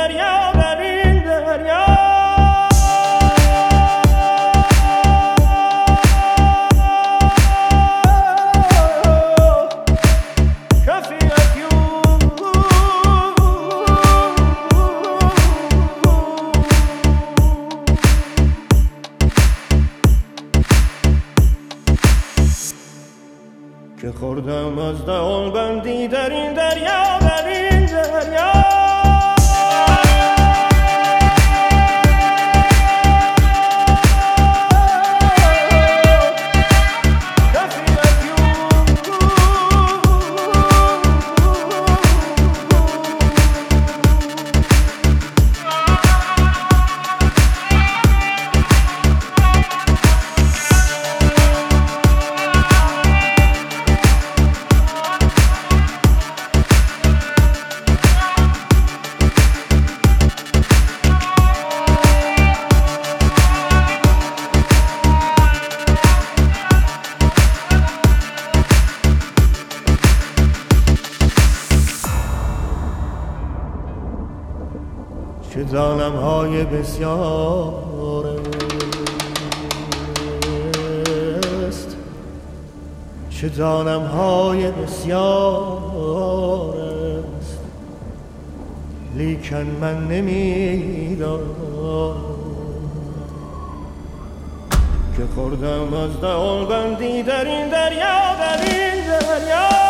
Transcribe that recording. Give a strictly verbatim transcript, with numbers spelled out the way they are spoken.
دریا در این دریا که خوردم از دهان بندی در این دریا در این دریا چه ظالم های بسیار است چه ظالم های بسیار است لیکن من نمیدانم که خوردم از دهان بندی در این دریا در این دریا